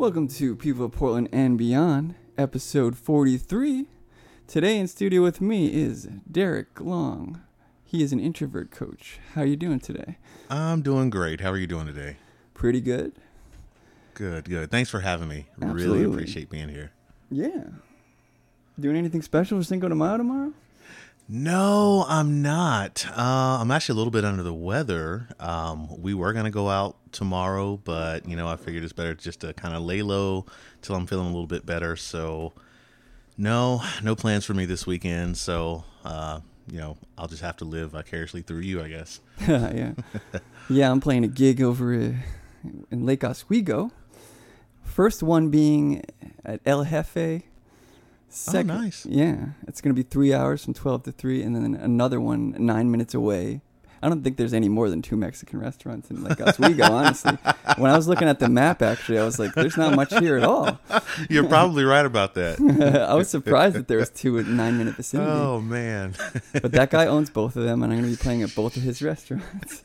Welcome to People of Portland and Beyond, episode 43. Today in studio with me is Derek Long. He is an introvert coach. How are you doing today? I'm doing great. How are you doing today? Pretty good. Good. Thanks for having me. Absolutely. Really appreciate being here. Yeah. Doing anything special for Cinco de Mayo tomorrow? No, I'm not. I'm actually a little bit under the weather. We were going to go out tomorrow, but, I figured it's better just to kind of lay low till I'm feeling a little bit better. So, no plans for me this weekend. So, I'll just have to live vicariously through you, I guess. Yeah. Yeah, I'm playing a gig over in Lake Oswego. First one being at El Jefe. Oh, nice. Yeah, it's going to be 3 hours from 12 to 3, and then another one 9 minutes away. I don't think there's any more than 2 Mexican restaurants in Lake Oswego, honestly. When I was looking at the map, actually, I was like, there's not much here at all. You're probably right about that. I was surprised that there was 2 in 9-minute vicinity. Oh, man. But that guy owns both of them, and I'm going to be playing at both of his restaurants.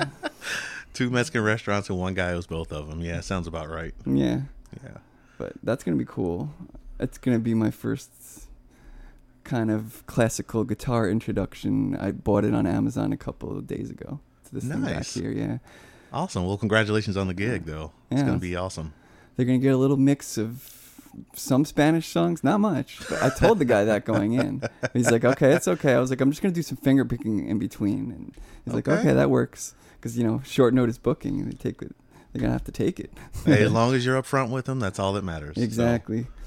2 Mexican restaurants and one guy owns both of them. Yeah, sounds about right. Yeah. Yeah. But that's going to be cool. It's going to be my first kind of classical guitar introduction. I bought it on Amazon a couple of days ago. To this thing back here, yeah. Awesome. Well, congratulations on the gig, though. It's going to be awesome. They're going to get a little mix of some Spanish songs, not much. But I told the guy that going in. He's like, okay, it's okay. I was like, I'm just going to do some finger picking in between. And he's like, okay, that works. Because, short notice booking, they're going to have to take it. Hey, as long as you're up front with them, that's all that matters. Exactly. So.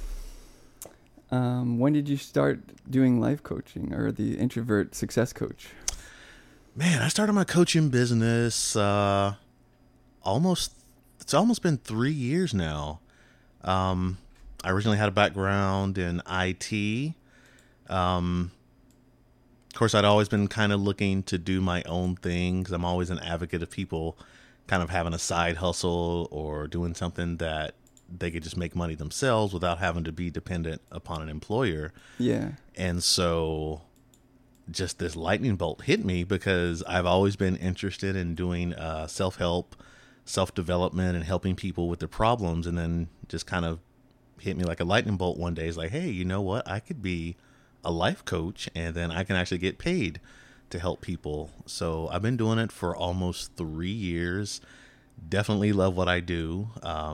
When did you start doing life coaching or the introvert success coach? Man, I started my coaching business it's almost been 3 years now. I originally had a background in IT. Of course, I'd always been kind of looking to do my own thing because I'm always an advocate of people kind of having a side hustle or doing something that they could just make money themselves without having to be dependent upon an employer. Yeah. And so just this lightning bolt hit me because I've always been interested in doing self-help, self-development, and helping people with their problems. And then just kind of hit me like a lightning bolt one day. It's like, hey, you know what? I could be a life coach and then I can actually get paid to help people. So I've been doing it for almost 3 years. Definitely love what I do.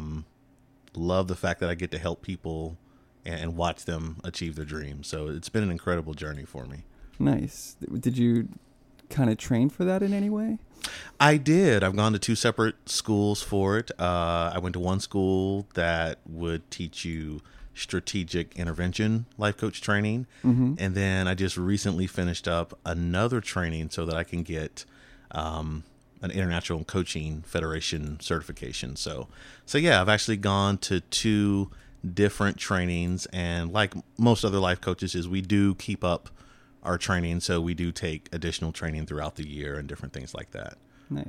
Love the fact that I get to help people and watch them achieve their dreams. So it's been an incredible journey for me. Nice. Did you kind of train for that in any way? I did. I've gone to 2 separate schools for it. I went to one school that would teach you strategic intervention life coach training. Mm-hmm. And then I just recently finished up another training so that I can get an International Coaching Federation certification. So yeah, I've actually gone to 2 different trainings, and like most other life coaches we do keep up our training. So we do take additional training throughout the year and different things like that. Nice.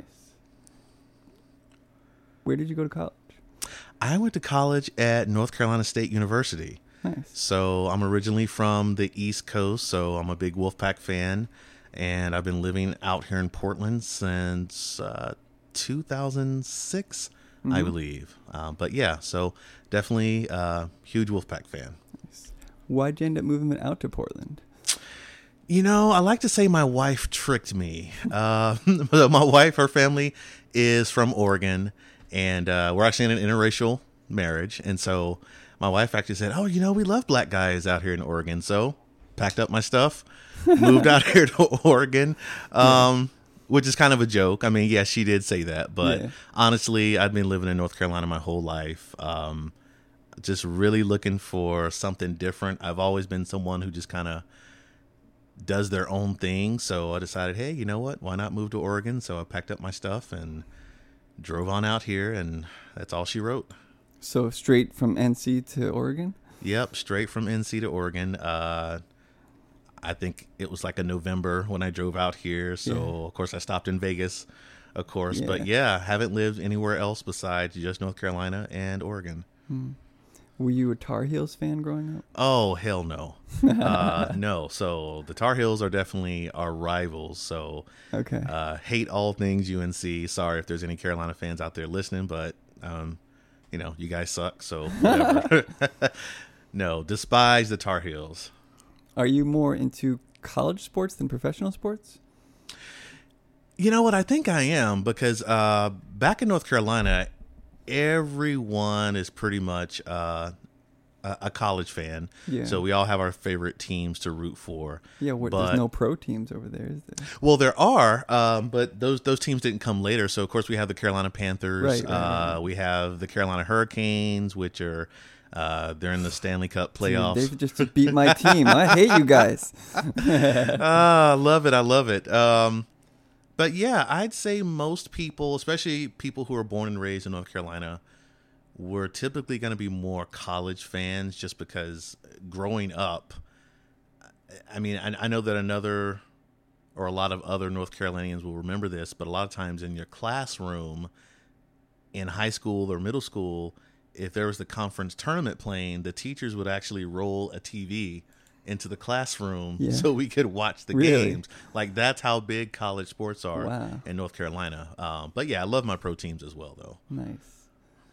Where did you go to college? I went to college at North Carolina State University. Nice. So I'm originally from the East Coast, so I'm a big Wolfpack fan. And I've been living out here in Portland since 2006, I believe. But yeah, so definitely a huge Wolfpack fan. Nice. Why'd you end up moving out to Portland? I like to say my wife tricked me. My wife, her family is from Oregon, and we're actually in an interracial marriage. And so my wife actually said, oh, we love black guys out here in Oregon. So packed up my stuff, moved out here to Oregon, which is kind of a joke. I mean, yes, she did say that, but honestly, I've been living in North Carolina my whole life. Just really looking for something different. I've always been someone who just kind of does their own thing. So I decided, hey, you know what? Why not move to Oregon? So I packed up my stuff and drove on out here, and that's all she wrote. So straight from NC to Oregon? Yep, straight from NC to Oregon. I think it was like a November when I drove out here. So, Of course, I stopped in Vegas, of course. Yeah. But, haven't lived anywhere else besides just North Carolina and Oregon. Were you a Tar Heels fan growing up? Oh, hell no. No. So the Tar Heels are definitely our rivals. So hate all things UNC. Sorry if there's any Carolina fans out there listening, but You guys suck, so whatever. No, despise the Tar Heels. Are you more into college sports than professional sports? You know what? I think I am, because back in North Carolina, everyone is pretty much a college fan. Yeah. So we all have our favorite teams to root for. Yeah, there's no pro teams over there, is there? Well, there are, but those teams didn't come later. So, of course, we have the Carolina Panthers. Right. We have the Carolina Hurricanes, which are they're in the Stanley Cup playoffs. Dude, they just beat my team. I hate you guys. I love it. But yeah, I'd say most people, especially people who are born and raised in North Carolina, were typically going to be more college fans, just because growing up, I mean, I know that a lot of other North Carolinians will remember this, but a lot of times in your classroom in high school or middle school, if there was the conference tournament playing, the teachers would actually roll a TV into the classroom so we could watch the games. Like, that's how big college sports are in North Carolina. But yeah, I love my pro teams as well, though. Nice.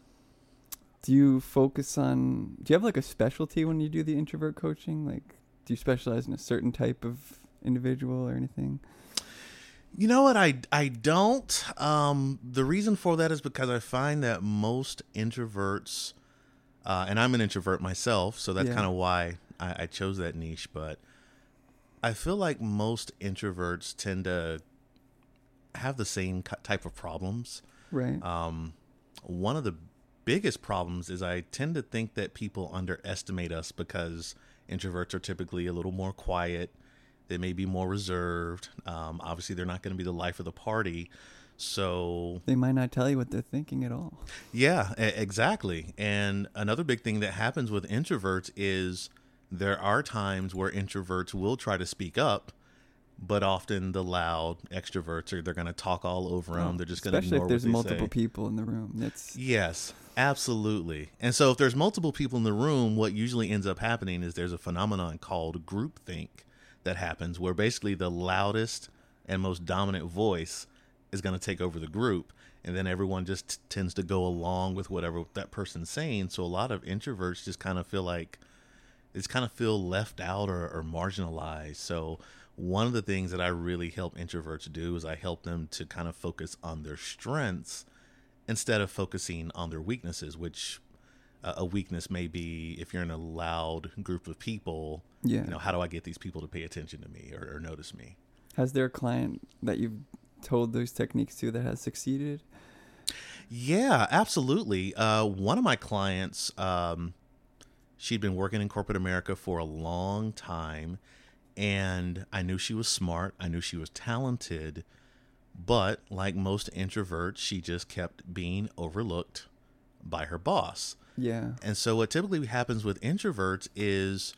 Do you have like a specialty when you do the introvert coaching? Like, do you specialize in a certain type of individual or anything? You know what? I don't. The reason for that is because I find that most introverts, and I'm an introvert myself, so that's kind of why I chose that niche. But I feel like most introverts tend to have the same type of problems. Right. One of the biggest problems is I tend to think that people underestimate us, because introverts are typically a little more quiet. They may be more reserved. Obviously, they're not going to be the life of the party. So they might not tell you what they're thinking at all. Yeah, exactly. And another big thing that happens with introverts is there are times where introverts will try to speak up, but often the loud extroverts they're going to talk all over them. They're just going to ignore what they say. Especially if there's multiple people in the room. Yes, absolutely. And so if there's multiple people in the room, what usually ends up happening is there's a phenomenon called groupthink that happens, where basically the loudest and most dominant voice is going to take over the group, and then everyone just tends to go along with whatever that person's saying. So a lot of introverts just kind of feel left out or marginalized. So one of the things that I really help introverts do is I help them to kind of focus on their strengths instead of focusing on their weaknesses, which a weakness may be if you're in a loud group of people. How do I get these people to pay attention to me or notice me? Has there a client that you've told those techniques to that has succeeded? Yeah, absolutely. One of my clients, she'd been working in corporate America for a long time, and I knew she was smart. I knew she was talented, but like most introverts, she just kept being overlooked by her boss. Yeah. And so what typically happens with introverts is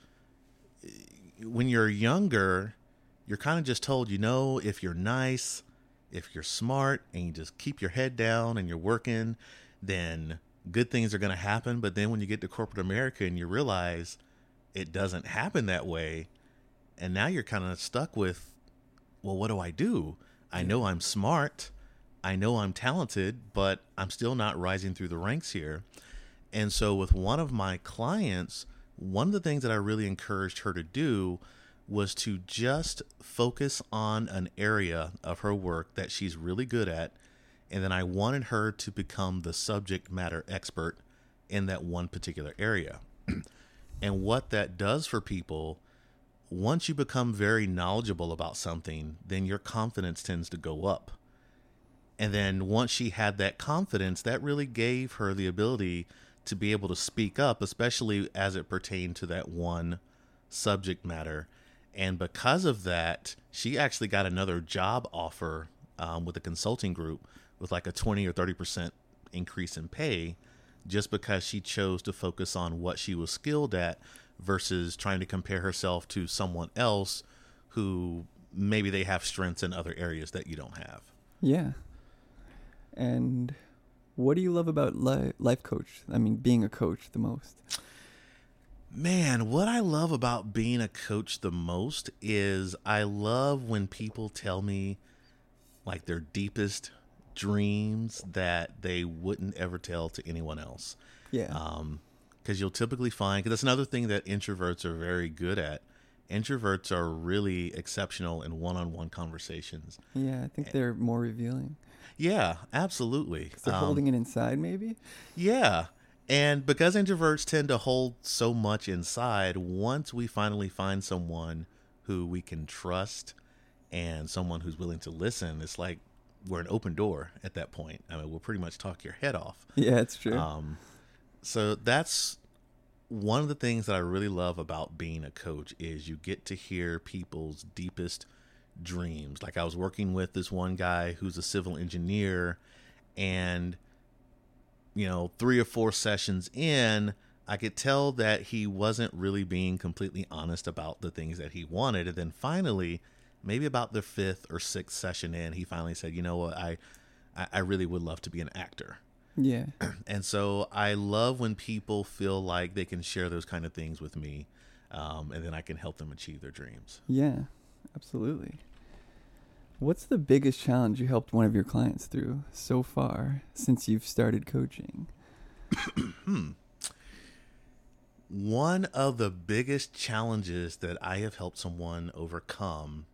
when you're younger, you're kind of just told, if you're nice, if you're smart, and you just keep your head down and you're working, then good things are going to happen. But then when you get to corporate America and you realize it doesn't happen that way, and now you're kind of stuck with, well, what do I do? I know I'm smart. I know I'm talented, but I'm still not rising through the ranks here. And so with one of my clients, one of the things that I really encouraged her to do was to just focus on an area of her work that she's really good at. And then I wanted her to become the subject matter expert in that one particular area. And what that does for people, once you become very knowledgeable about something, then your confidence tends to go up. And then once she had that confidence, that really gave her the ability to be able to speak up, especially as it pertained to that one subject matter. And because of that, she actually got another job offer with a consulting group with like a 20 or 30% increase in pay, just because she chose to focus on what she was skilled at versus trying to compare herself to someone else who maybe they have strengths in other areas that you don't have. Yeah. And what do you love about life coach? I mean, being a coach the most? Man, what I love about being a coach the most is I love when people tell me like their deepest dreams that they wouldn't ever tell to anyone else. Yeah. Because you'll typically find, because that's another thing that introverts are very good at. Introverts are really exceptional in one-on-one conversations. Yeah, I think they're more revealing. Yeah, absolutely. 'Cause they're holding it inside, maybe? Yeah. And because introverts tend to hold so much inside, once we finally find someone who we can trust and someone who's willing to listen, it's like we're an open door at that point. I mean, we'll pretty much talk your head off. Yeah, it's true. So that's one of the things that I really love about being a coach is you get to hear people's deepest dreams. Like I was working with this one guy who's a civil engineer, and 3 or 4 sessions in, I could tell that he wasn't really being completely honest about the things that he wanted. And then finally, maybe about the 5th or 6th session in, he finally said, you know what, I really would love to be an actor. Yeah. And so I love when people feel like they can share those kind of things with me, and then I can help them achieve their dreams. Yeah, absolutely. What's the biggest challenge you helped one of your clients through so far since you've started coaching? One of the biggest challenges that I have helped someone overcome.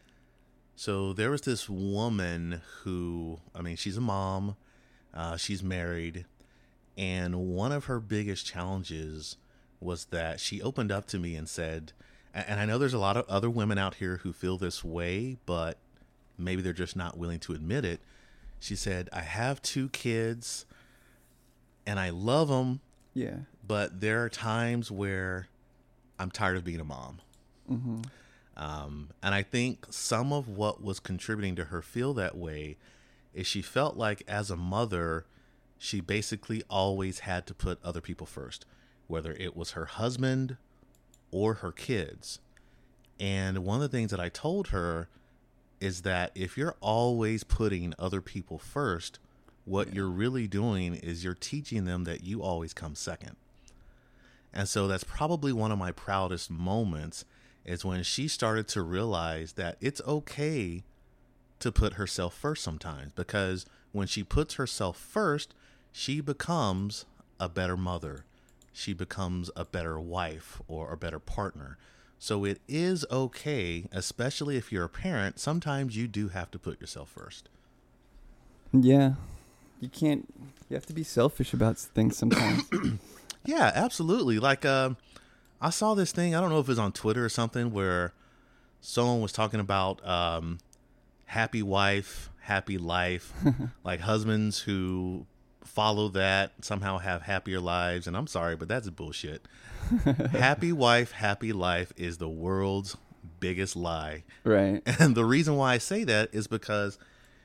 So there was this woman who, she's a mom, she's married, and one of her biggest challenges was that she opened up to me and said, and I know there's a lot of other women out here who feel this way, but maybe they're just not willing to admit it. She said, I have 2 kids and I love them. Yeah. But there are times where I'm tired of being a mom. Mm-hmm. And I think some of what was contributing to her feel that way is she felt like as a mother, she basically always had to put other people first, whether it was her husband or her kids. And one of the things that I told her is that if you're always putting other people first, what you're really doing is you're teaching them that you always come second. And so that's probably one of my proudest moments is when she started to realize that it's okay to put herself first sometimes, because when she puts herself first, she becomes a better mother. She becomes a better wife or a better partner. So it is okay, especially if you're a parent, sometimes you do have to put yourself first. Yeah. You have to be selfish about things sometimes. Yeah, absolutely. Like, I saw this thing, I don't know if it was on Twitter or something, where someone was talking about happy wife, happy life, like husbands who follow that somehow have happier lives. And I'm sorry, but that's bullshit. Happy wife, happy life is the world's biggest lie. Right. And the reason why I say that is because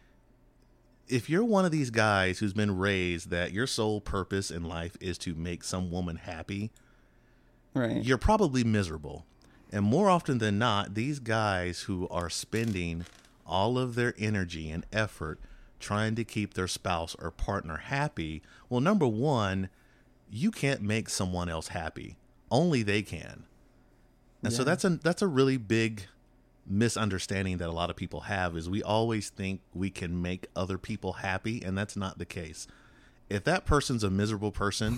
if you're one of these guys who's been raised that your sole purpose in life is to make some woman happy, right, you're probably miserable. And more often than not, these guys who are spending all of their energy and effort trying to keep their spouse or partner happy, well, number one, you can't make someone else happy. Only they can. And so that's a really big misunderstanding that a lot of people have, is we always think we can make other people happy, and that's not the case. If that person's a miserable person,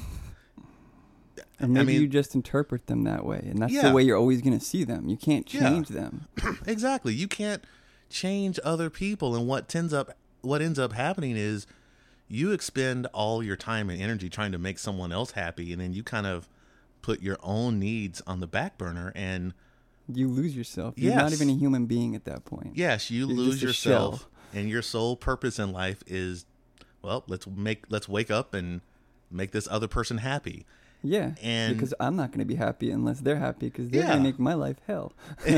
and maybe you just interpret them that way, and that's the way you're always going to see them. You can't change them. Exactly. You can't change other people, and what ends up happening is you expend all your time and energy trying to make someone else happy, and then you kind of put your own needs on the back burner, and you lose yourself. You're not even a human being at that point. Yes, you lose yourself, and your sole purpose in life is, well, let's wake up and make this other person happy. Yeah, and because I'm not going to be happy unless they're happy, because they're going to make my life hell.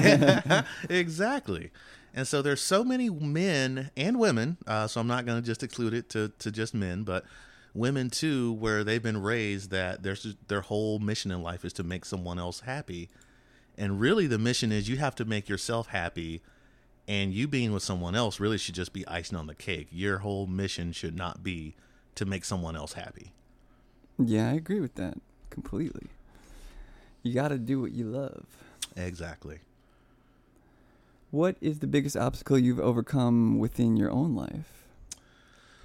Exactly. And so there's so many men and women, so I'm not going to just exclude it to just men, but women too, where they've been raised that their whole mission in life is to make someone else happy. And really the mission is you have to make yourself happy, and you being with someone else really should just be icing on the cake. Your whole mission should not be to make someone else happy. Yeah, I agree with that completely. You got to do what you love. Exactly. What is the biggest obstacle you've overcome within your own life?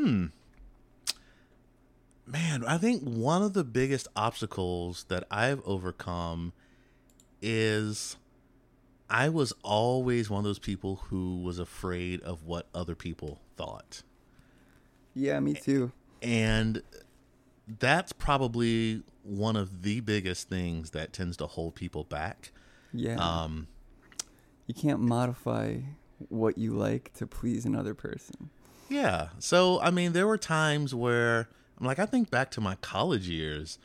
Man, I think one of the biggest obstacles that I've overcome is I was always one of those people who was afraid of what other people thought. Yeah, me too. And that's probably one of the biggest things that tends to hold people back. Yeah. You can't modify what you like to please another person. Yeah. So, I mean, there were times where I'm like, I think back to my college years.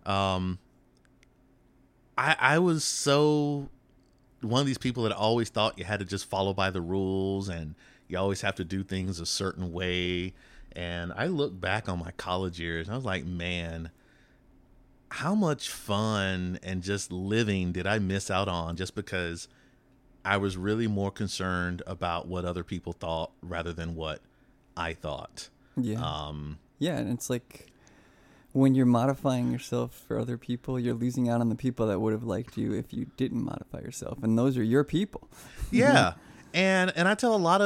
I was so one of these people that always thought you had to just follow by the rules and you always have to do things a certain way. And I look back on my college years and I was like, man, how much fun and just living did I miss out on just because I was really more concerned about what other people thought rather than what I thought. Yeah. Yeah, and it's like when you're modifying yourself for other people, you're losing out on the people that would have liked you if you didn't modify yourself, and those are your people. Yeah. And I tell a lot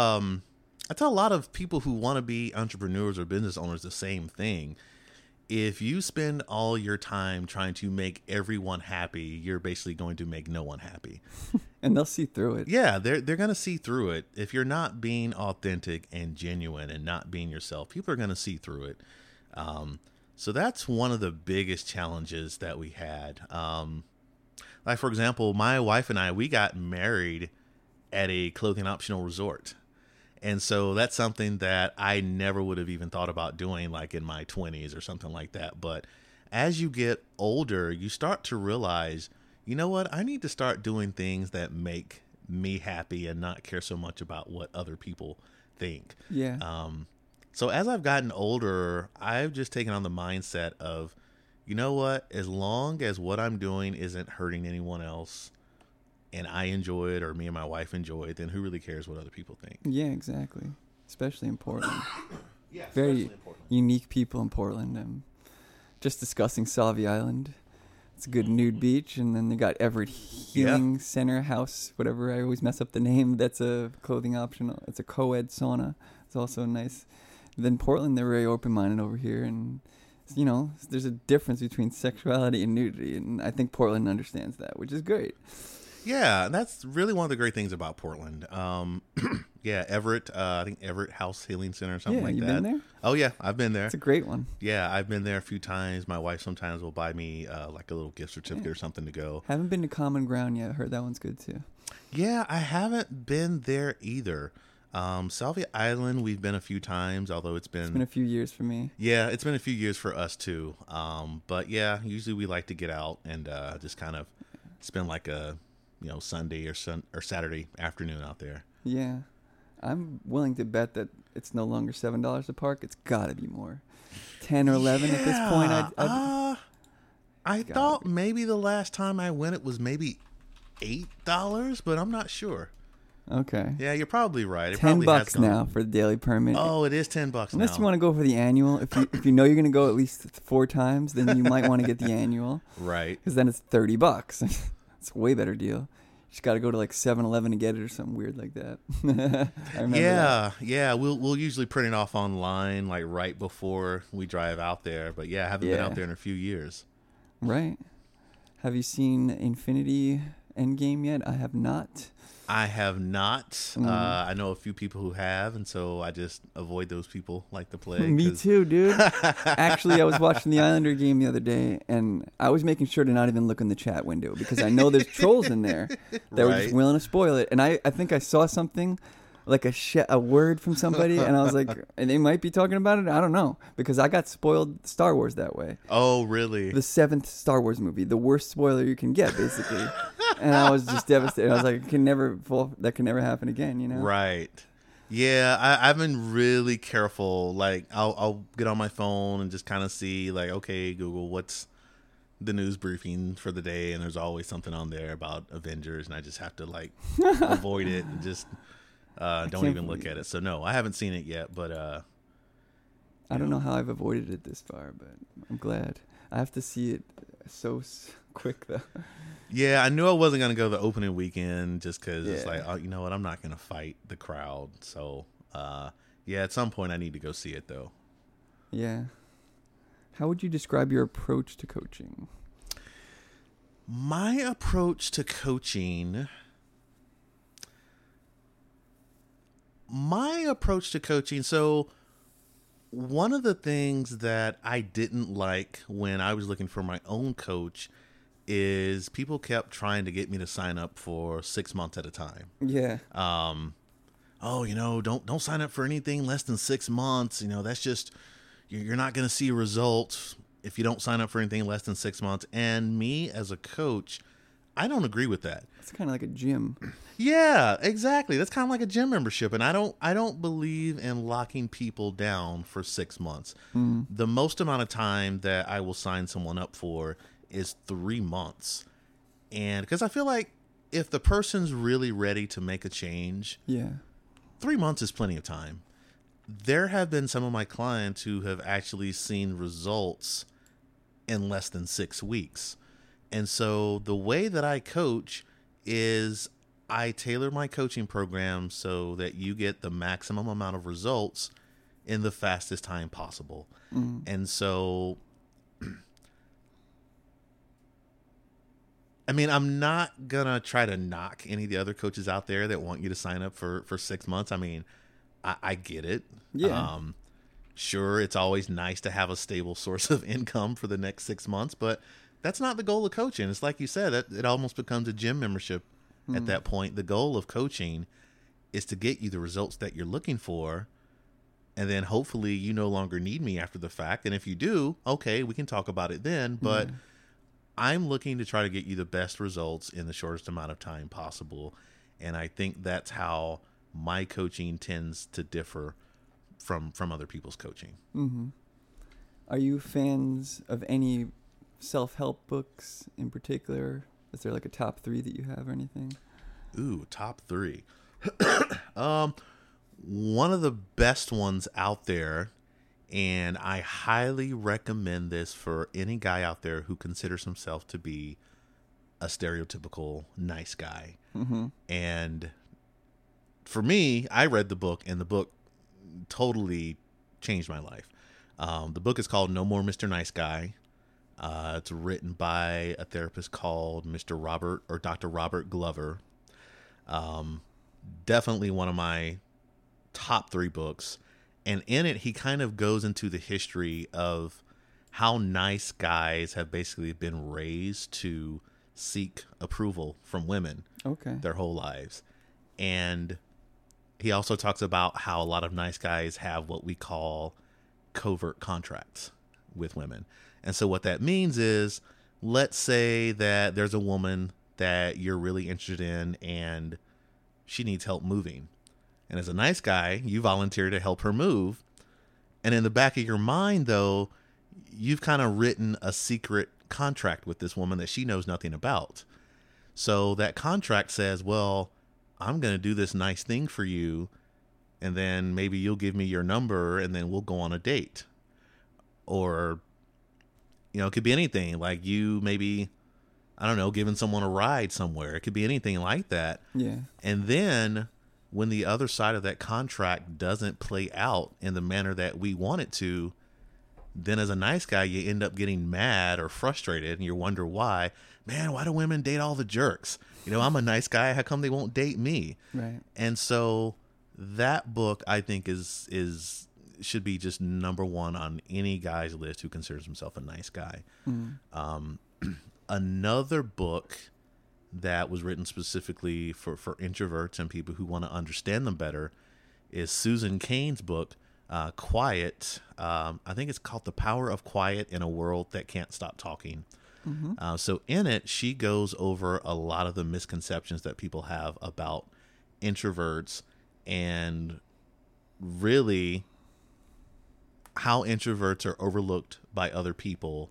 of people who want to be entrepreneurs or business owners the same thing. If you spend all your time trying to make everyone happy, you're basically going to make no one happy. And they'll see through it. Yeah, they're going to see through it. If you're not being authentic and genuine and not being yourself, people are going to see through it. So that's one of the biggest challenges that we had. Like, for example, my wife and I, we got married at a clothing optional resort. And so that's something that I never would have even thought about doing like in my 20s or something like that. But as you get older, you start to realize, you know what? I need to start doing things that make me happy and not care so much about what other people think. Yeah. So as I've gotten older, I've just taken on the mindset of, you know what? As long as what I'm doing isn't hurting anyone else, and I enjoy it, or me and my wife enjoy it, then who really cares what other people think? Yeah, exactly. Especially in Portland. Yeah, very unique people in Portland. I'm just discussing Sauvie Island. It's a good nude beach, and then they got Everett Healing Center House, whatever. I always mess up the name. That's a clothing optional. It's a co-ed sauna. It's also nice. Then Portland, they're very open-minded over here, and you know, there's a difference between sexuality and nudity, and I think Portland understands that, which is great. Yeah, that's really one of the great things about Portland. Yeah, Everett, I think Everett House Healing Center or something like that. Yeah, you been there? Oh, yeah, I've been there. It's a great one. Yeah, I've been there a few times. My wife sometimes will buy me like a little gift certificate or something to go. Haven't been to Common Ground yet. I heard that one's good too. Yeah, I haven't been there either. Sauvie Island, we've been a few times, although it's been a few years for me. Yeah, it's been a few years for us too. But yeah, usually we like to get out and just kind of spend like a Sunday or Saturday afternoon out there. Yeah, I'm willing to bet that it's no longer $7 a park. It's got to be more, 10 or 11 at this point. I thought maybe the last time I went it was maybe $8, but I'm not sure. Okay. Yeah, you're probably right. It $10 now for the daily permit. Oh, it is $10 now. Unless you want to go for the annual. If you know you're going to go at least 4 times, then you might want to get the annual. Right. Because then it's $30. It's a way better deal. You just got to go to like 7-Eleven to get it or something weird like that. I remember that. Yeah. We'll usually print it off online like right before we drive out there. But yeah, I haven't been out there in a few years. Right. Have you seen Infinity Endgame yet? I have not. I have not. I know a few people who have, and so I just avoid those people like the plague. Me too, dude. Actually, I was watching the Islander game the other day, and I was making sure to not even look in the chat window because I know there's trolls in there that were just willing to spoil it. And I think I saw something, like a word from somebody, and I was like, and they might be talking about it. I don't know, because I got spoiled Star Wars that way. Oh, really? The 7th Star Wars movie, the worst spoiler you can get, basically. And I was just devastated. I was like, that can never happen again, you know? Right. Yeah, I've been really careful. Like, I'll get on my phone and just kind of see, like, okay, Google, what's the news briefing for the day? And there's always something on there about Avengers, and I just have to, like, avoid it and just don't even look at it. So, no, I haven't seen it yet, but... I don't know how I've avoided it this far, but I'm glad. I have to see it so quick, though. Yeah, I knew I wasn't going to go the opening weekend just because it's like, oh, you know what? I'm not going to fight the crowd. So, Yeah, at some point I need to go see it though. Yeah. How would you describe your approach to coaching? My approach to coaching. So one of the things that I didn't like when I was looking for my own coach is people kept trying to get me to sign up for 6 months at a time. Yeah. Don't sign up for anything less than 6 months. That's just, you're not going to see results if you don't sign up for anything less than 6 months. And me as a coach, I don't agree with that. It's kind of like a gym. Yeah, exactly. That's kind of like a gym membership. And I don't believe in locking people down for 6 months. The most amount of time that I will sign someone up for is 3 months. And because I feel like if the person's really ready to make a change, Yeah. 3 months is plenty of time. There have been some of my clients who have actually seen results in less than 6 weeks. And so the way that I coach is I tailor my coaching program so that you get the maximum amount of results in the fastest time possible. And so, I mean, I'm not going to try to knock any of the other coaches out there that want you to sign up for 6 months. I mean, I get it. Yeah. Sure, it's always nice to have a stable source of income for the next 6 months, but that's not the goal of coaching. It's like you said, it almost becomes a gym membership at that point. The goal of coaching is to get you the results that you're looking for, and then hopefully you no longer need me after the fact. And if you do, okay, we can talk about it then. But I'm looking to try to get you the best results in the shortest amount of time possible. And I think that's how my coaching tends to differ from other people's coaching. Mm-hmm. Are you fans of any self-help books in particular? Is there like a top 3 that you have or anything? Ooh, top 3. One of the best ones out there, and I highly recommend this for any guy out there who considers himself to be a stereotypical nice guy. Mm-hmm. And for me, I read the book, and the book totally changed my life. The book is called No More Mr. Nice Guy. It's written by a therapist called Dr. Robert Glover. Definitely one of my top 3 books. And in it, he kind of goes into the history of how nice guys have basically been raised to seek approval from women their whole lives. And he also talks about how a lot of nice guys have what we call covert contracts with women. And so what that means is, let's say that there's a woman that you're really interested in and she needs help moving. And as a nice guy, you volunteer to help her move. And in the back of your mind, though, you've kind of written a secret contract with this woman that she knows nothing about. So that contract says, well, I'm going to do this nice thing for you, and then maybe you'll give me your number, and then we'll go on a date. Or, it could be anything. Like you maybe, I don't know, giving someone a ride somewhere. It could be anything like that. Yeah. And then when the other side of that contract doesn't play out in the manner that we want it to, then as a nice guy, you end up getting mad or frustrated, and you wonder why. Man, why do women date all the jerks? I'm a nice guy. How come they won't date me? Right. And so that book, I think, should be just number 1 on any guy's list who considers himself a nice guy. Another book that was written specifically for introverts and people who want to understand them better is Susan Cain's book, Quiet. I think it's called The Power of Quiet in a World That Can't Stop Talking. Mm-hmm. So in it, she goes over a lot of the misconceptions that people have about introverts and really how introverts are overlooked by other people.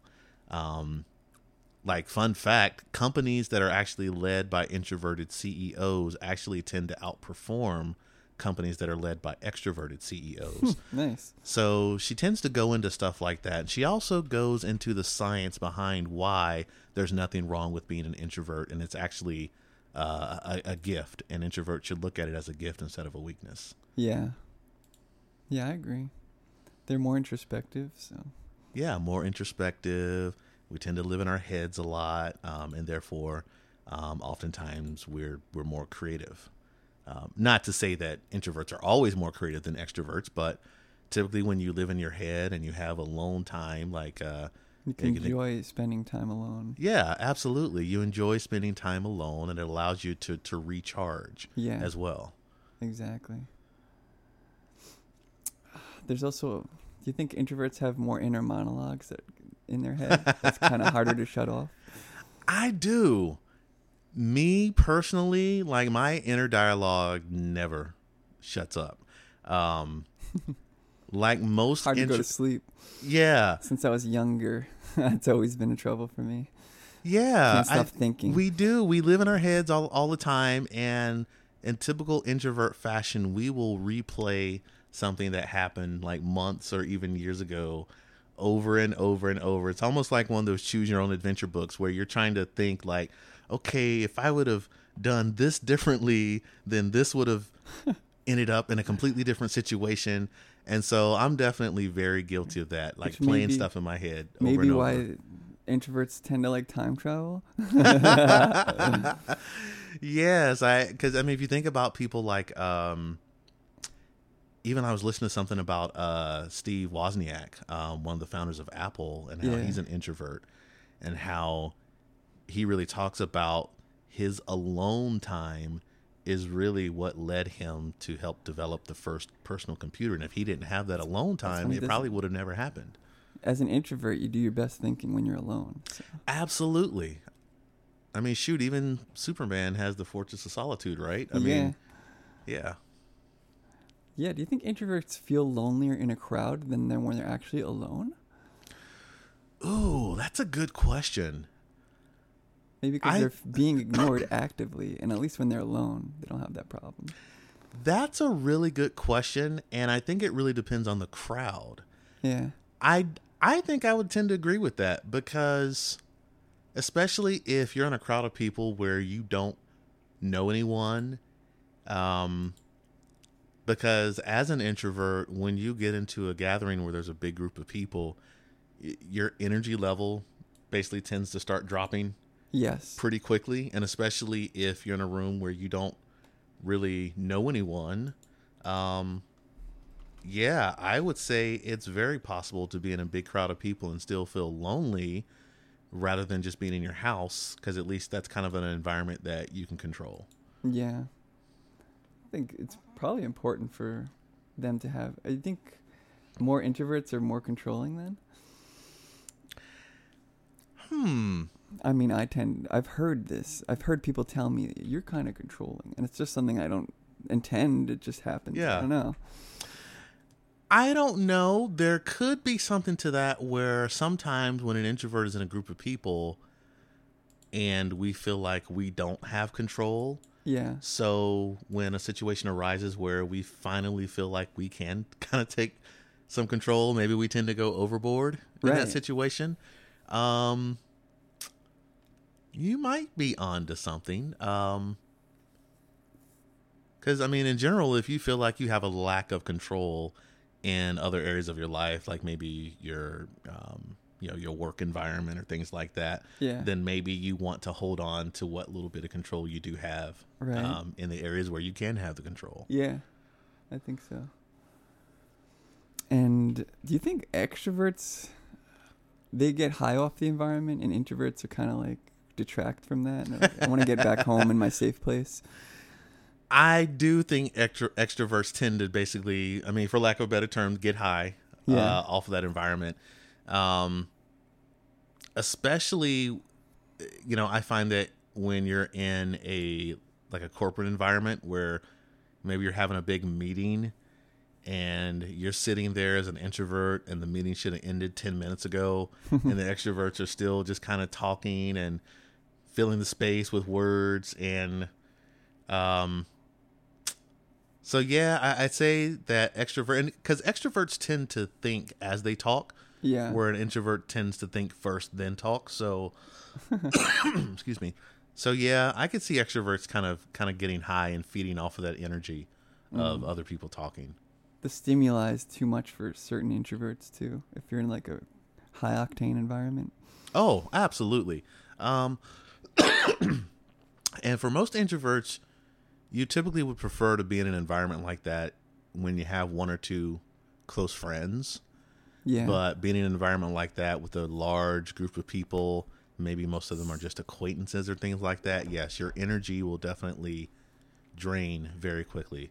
Like, fun fact, companies that are actually led by introverted CEOs actually tend to outperform companies that are led by extroverted CEOs. Nice. So she tends to go into stuff like that. And she also goes into the science behind why there's nothing wrong with being an introvert, and it's actually a gift. An introvert should look at it as a gift instead of a weakness. Yeah. Yeah, I agree. They're more introspective, so. Yeah, more introspective. We tend to live in our heads a lot, and therefore, oftentimes we're more creative. Not to say that introverts are always more creative than extroverts, but typically when you live in your head and you have alone time, like You can enjoy spending time alone. yeah, absolutely. You enjoy spending time alone, and it allows you to recharge as well. Exactly. There's also, do you think introverts have more inner monologues in their head that's kind of harder to shut off? I do. Me personally, like my inner dialogue never shuts up. Like most hard to go to sleep. Yeah. Since I was younger, it's always been a trouble for me. Yeah. Can't stop thinking. We do. We live in our heads all the time, and in typical introvert fashion, we will replay something that happened like months or even years ago over and over and over. It's almost like one of those choose your own adventure books where you're trying to think like, okay, if I would have done this differently, then this would have ended up in a completely different situation. And so I'm definitely very guilty of that, like playing stuff in my head over and over. Maybe why introverts tend to like time travel. Yes, because I mean, if you think about people like, even I was listening to something about Steve Wozniak, one of the founders of Apple, and how he's an introvert, and how he really talks about his alone time is really what led him to help develop the first personal computer. And if he didn't have that alone time, it probably would have never happened. As an introvert, you do your best thinking when you're alone. So. Absolutely. I mean, shoot, even Superman has the Fortress of Solitude, right? I mean, yeah. Yeah, do you think introverts feel lonelier in a crowd than when they're actually alone? Ooh, that's a good question. Maybe because they're being ignored actively, and at least when they're alone, they don't have that problem. That's a really good question, and I think it really depends on the crowd. Yeah. I think I would tend to agree with that, because especially if you're in a crowd of people where you don't know anyone, because as an introvert, when you get into a gathering where there's a big group of people, your energy level basically tends to start dropping. Yes. Pretty quickly, and especially if you're in a room where you don't really know anyone. Yeah, I would say it's very possible to be in a big crowd of people and still feel lonely rather than just being in your house, because at least that's kind of an environment that you can control. Yeah. I think it's probably important for them to have. I think more introverts are more controlling then. I mean, I've heard this. I've heard people tell me, you're kind of controlling. And it's just something I don't intend. It just happens. Yeah. I don't know. I don't know. There could be something to that where sometimes when an introvert is in a group of people and we feel like we don't have control. Yeah. So when a situation arises where we finally feel like we can kind of take some control, maybe we tend to go overboard in that situation. You might be onto something. Because, I mean, in general, if you feel like you have a lack of control in other areas of your life, like maybe your, your work environment or things like that, then maybe you want to hold on to what little bit of control you do have in the areas where you can have the control. Yeah, I think so. And do you think extroverts, they get high off the environment, and introverts are kind of like detract from that? And I want to get back home in my safe place. I do think extroverts tend to basically, I mean, for lack of a better term, get high off of that environment. Especially, I find that when you're in a corporate environment where maybe you're having a big meeting and you're sitting there as an introvert and the meeting should have ended 10 minutes ago and the extroverts are still just kind of talking and filling the space with words. And so, yeah, I'd say that because extroverts tend to think as they talk, where an introvert tends to think first, then talk. So, excuse me. So, yeah, I could see extroverts kind of getting high and feeding off of that energy of other people talking. the stimuli is too much for certain introverts too. If you're in like a high octane environment. Oh, absolutely. And for most introverts, you typically would prefer to be in an environment like that when you have one or two close friends. Yeah. But being in an environment like that with a large group of people, maybe most of them are just acquaintances or things like that, yes, your energy will definitely drain very quickly.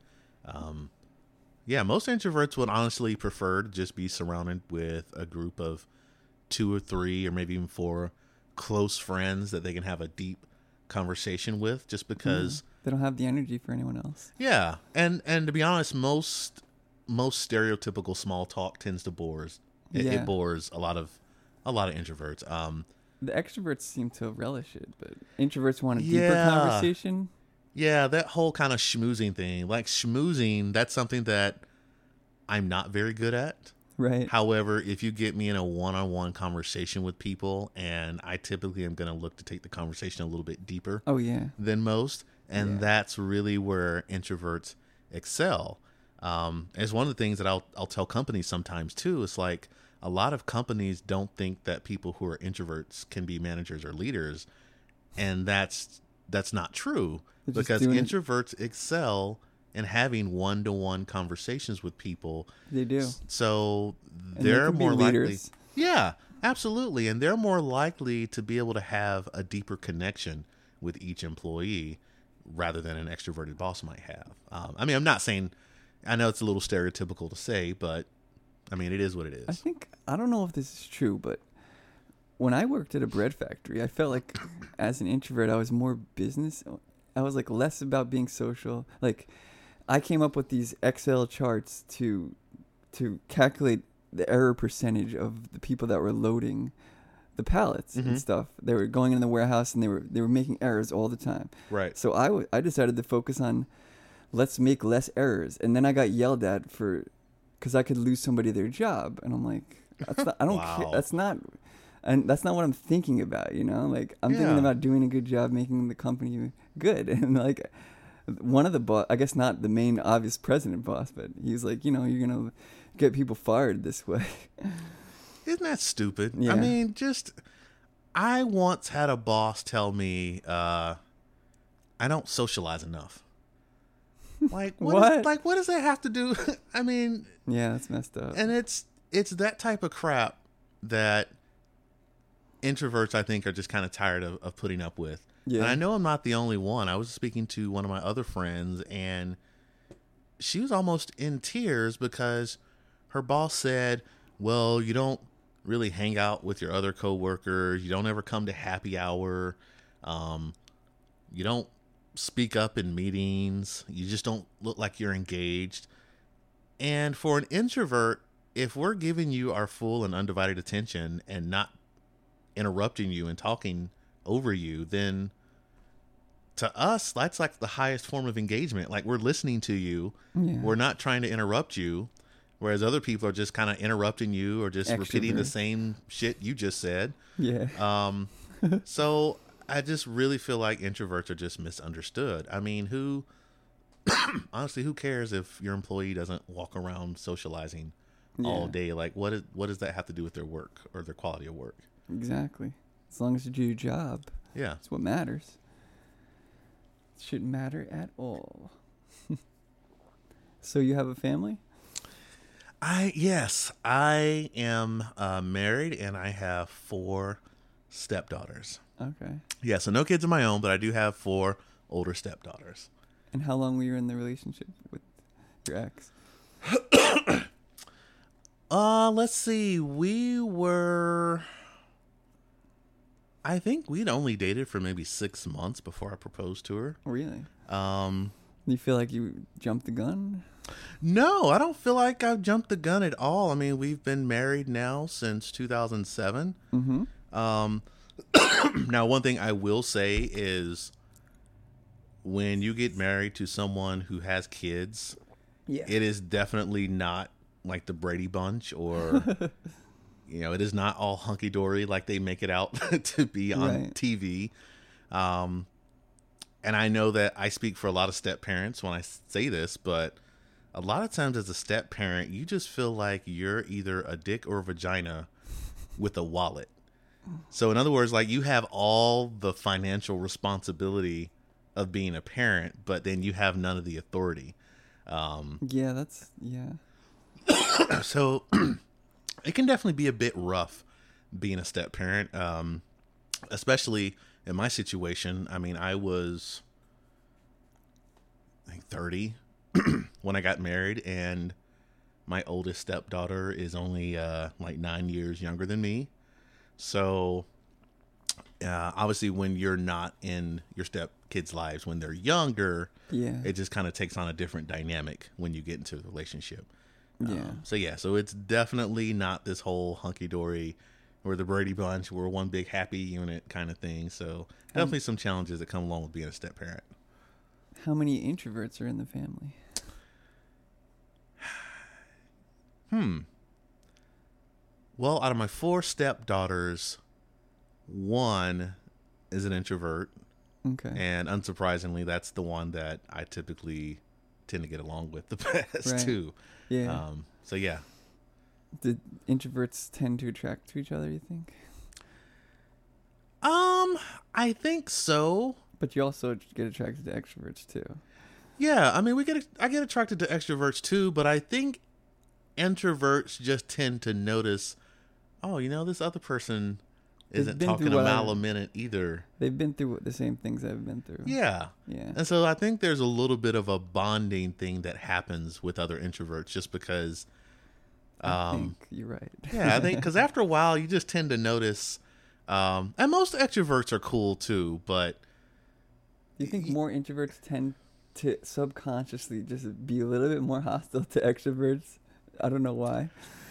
Yeah, most introverts would honestly prefer to just be surrounded with a group of 2 or 3 or maybe even 4 close friends that they can have a deep conversation with, just because they don't have the energy for anyone else. Yeah, and to be honest, most stereotypical small talk tends to bores. It bores a lot of introverts. The extroverts seem to relish it, but introverts want a deeper conversation. Yeah, that whole kind of schmoozing thing. Like schmoozing, that's something that I'm not very good at. Right. However, if you get me in a one-on-one conversation with people, and I typically am going to look to take the conversation a little bit deeper than most, and that's really where introverts excel. It's one of the things that I'll tell companies sometimes too. It's like a lot of companies don't think that people who are introverts can be managers or leaders, and that's not true, because introverts excel in having one-to-one conversations with people. They do. So and they're more likely. Leaders. Yeah, absolutely, and they're more likely to be able to have a deeper connection with each employee rather than an extroverted boss might have. I mean, I'm not saying. I know it's a little stereotypical to say, but I mean, it is what it is. I don't know if this is true, but when I worked at a bread factory, I felt like as an introvert, I was more business. I was like less about being social. Like I came up with these Excel charts to calculate the error percentage of the people that were loading the pallets and stuff. They were going in the warehouse and they were making errors all the time. Right. So I decided to focus on let's make less errors. And then I got yelled at because I could lose somebody their job. And I'm like, that's not, I don't care. That's not what I'm thinking about, you know? Like, I'm thinking about doing a good job, making the company good. And like, one of the boss, I guess not the main obvious president boss, but he's like, you know, you're going to get people fired this way. Isn't that stupid? Yeah. I mean, I once had a boss tell me, I don't socialize enough. Like what? What does that have to do? I mean, yeah, that's messed up. And it's that type of crap that introverts, I think, are just kind of tired of putting up with. Yeah. And I know I'm not the only one. I was speaking to one of my other friends, and she was almost in tears because her boss said, "Well, you don't really hang out with your other coworkers. You don't ever come to happy hour. You don't speak up in meetings. You just don't look like you're engaged." And for an introvert, if we're giving you our full and undivided attention and not interrupting you and talking over you, then to us, that's like the highest form of engagement. Like, we're listening to you. Yeah. We're not trying to interrupt you. Whereas other people are just kind of interrupting you or just repeating the same shit you just said. Yeah. So I just really feel like introverts are just misunderstood. I mean, honestly, who cares if your employee doesn't walk around socializing all day? Like, what does that have to do with their work or their quality of work? Exactly. As long as you do your job. Yeah. That's what matters. It shouldn't matter at all. So you have a family? Yes, I am married and I have 4 stepdaughters. Okay. Yeah, so no kids of my own, but I do have 4 older stepdaughters. And how long were you in the relationship with your ex? Let's see. I think we'd only dated for maybe 6 months before I proposed to her. Really? You feel like you jumped the gun? No, I don't feel like I've jumped the gun at all. I mean, we've been married now since 2007. Mm-hmm. Now, one thing I will say is when you get married to someone who has kids, it is definitely not like the Brady Bunch or, it is not all hunky-dory like they make it out to be on TV. And I know that I speak for a lot of step parents when I say this, but a lot of times as a step parent, you just feel like you're either a dick or a vagina with a wallet. So in other words, like you have all the financial responsibility of being a parent, but then you have none of the authority. Yeah. So it can definitely be a bit rough being a step parent, especially in my situation. I mean, I was, I think, 30 when I got married, and my oldest stepdaughter is only like 9 years younger than me. So obviously when you're not in your stepkids' lives when they're younger, it just kind of takes on a different dynamic when you get into the relationship. So it's definitely not this whole hunky-dory or the Brady Bunch, we're one big happy unit kind of thing. So definitely some challenges that come along with being a step parent. How many introverts are in the family? Well, out of my 4 stepdaughters, 1 is an introvert. Okay. And unsurprisingly, that's the one that I typically tend to get along with the best too. Yeah. So yeah. Did introverts tend to attract to each other, you think? I think so. But you also get attracted to extroverts too. Yeah, I mean, I get attracted to extroverts too, but I think introverts just tend to notice, oh, this other person isn't talking a mile a minute either. They've been through the same things I've been through. Yeah. And so I think there's a little bit of a bonding thing that happens with other introverts just because. I think you're right. Yeah, I think because after a while you just tend to notice, and most extroverts are cool too, but. Do you think more introverts tend to subconsciously just be a little bit more hostile to extroverts? I don't know why.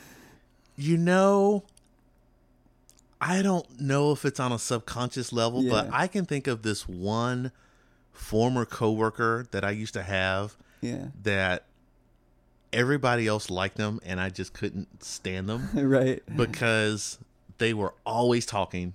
I don't know if it's on a subconscious level, but I can think of this one former coworker that I used to have that everybody else liked them and I just couldn't stand them. Right. Because they were always talking.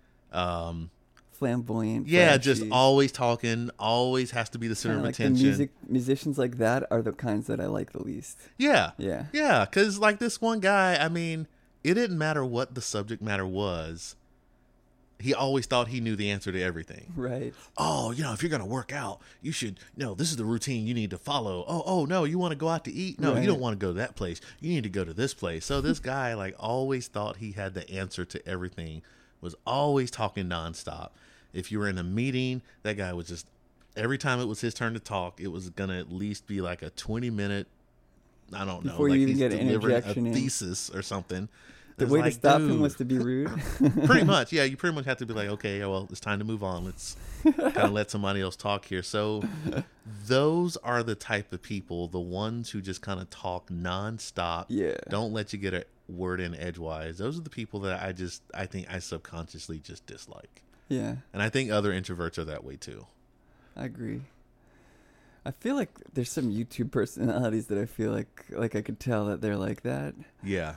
Flamboyant. Yeah, just always talking, always has to be the center of attention. The musicians like that are the kinds that I like the least. Yeah. Yeah, because like this one guy, I mean, it didn't matter what the subject matter was. He always thought he knew the answer to everything. Right. Oh, if you're going to work out, you should, this is the routine you need to follow. Oh, no, you want to go out to eat? No, you don't want to go to that place. You need to go to this place. So this guy like always thought he had the answer to everything, was always talking nonstop. If you were in a meeting, that guy was just, every time it was his turn to talk, it was going to at least be like a 20-minute, I don't know, before like you even he's get an interjection a thesis or something. The way to stop him was to be rude. Pretty much, yeah. You pretty much have to be like, okay, well, it's time to move on. Let's kind of let somebody else talk here. So those are the type of people, the ones who just kind of talk nonstop. Yeah. Don't let you get a word in edgewise. Those are the people that I think I subconsciously just dislike. Yeah. And I think other introverts are that way too. I agree. I feel like there's some YouTube personalities that I feel like I could tell that they're like that. Yeah.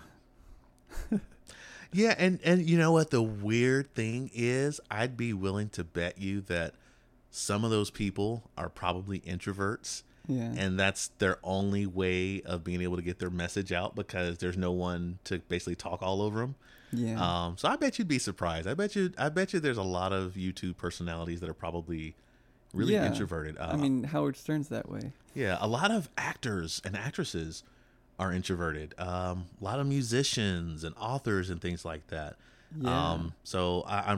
Yeah, and you know what the weird thing is? I'd be willing to bet you that some of those people are probably introverts. Yeah. And that's their only way of being able to get their message out because there's no one to basically talk all over them. Yeah. So I bet you'd be surprised. I bet you there's a lot of YouTube personalities that are probably really introverted. I mean, Howard Stern's that way. Yeah, a lot of actors and actresses are introverted. A lot of musicians and authors and things like that. Yeah. So I'm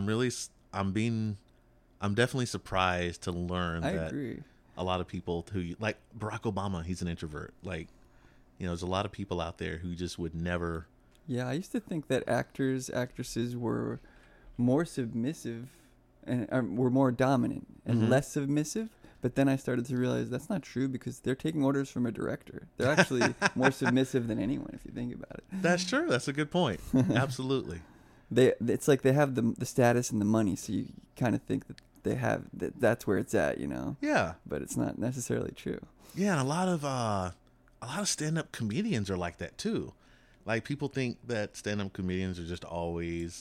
definitely surprised to learn that agree. A lot of people who like Barack Obama, he's an introvert. Like, there's a lot of people out there who just would never. Yeah, I used to think that actors, actresses were more submissive and were more dominant and less submissive. But then I started to realize that's not true because they're taking orders from a director. They're actually more submissive than anyone if you think about it. That's true. That's a good point. Absolutely. It's like they have the status and the money, so you kind of think that they have that's where it's at, Yeah. But it's not necessarily true. Yeah, and a lot of stand-up comedians are like that too. Like people think that stand-up comedians are just always,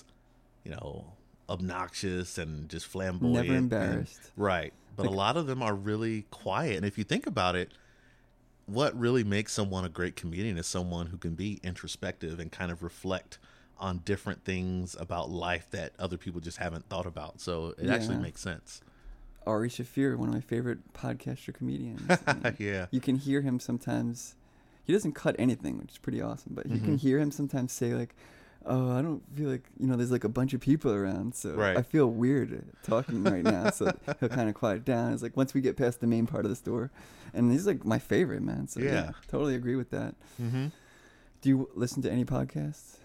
obnoxious and just flamboyant. Never embarrassed. Right. But a lot of them are really quiet. And if you think about it, what really makes someone a great comedian is someone who can be introspective and kind of reflect on different things about life that other people just haven't thought about. So it actually makes sense. Ari Shaffir, one of my favorite podcaster comedians. Yeah. You can hear him sometimes. He doesn't cut anything, which is pretty awesome. But you can hear him sometimes say like, "Oh, I don't feel like, there's like a bunch of people around, so I feel weird talking right now." So he'll kind of quiet down. It's like once we get past the main part of the store, and he's like my favorite, man. So yeah, totally agree with that. Mm-hmm. Do you listen to any podcasts?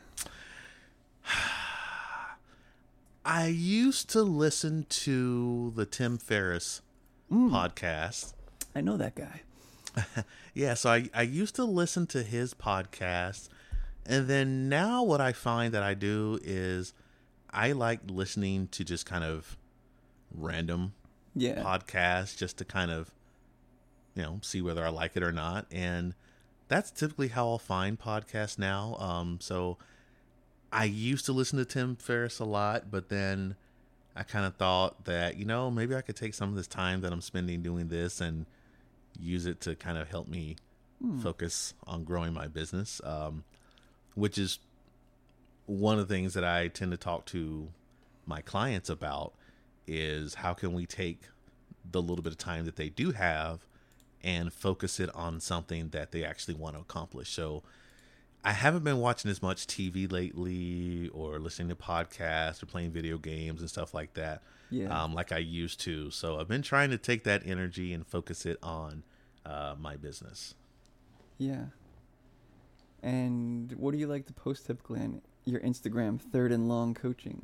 I used to listen to the Tim Ferriss podcast. I know that guy. Yeah, so I used to listen to his podcast. And then now what I find that I do is I like listening to just kind of random podcasts just to kind of, see whether I like it or not. And that's typically how I'll find podcasts now. So I used to listen to Tim Ferriss a lot, but then I kind of thought that, maybe I could take some of this time that I'm spending doing this and use it to kind of help me focus on growing my business. Which is one of the things that I tend to talk to my clients about is how can we take the little bit of time that they do have and focus it on something that they actually want to accomplish. So I haven't been watching as much TV lately or listening to podcasts or playing video games and stuff like that like I used to. So I've been trying to take that energy and focus it on my business. Yeah. And what do you like to post typically on your Instagram, Third and Long Coaching?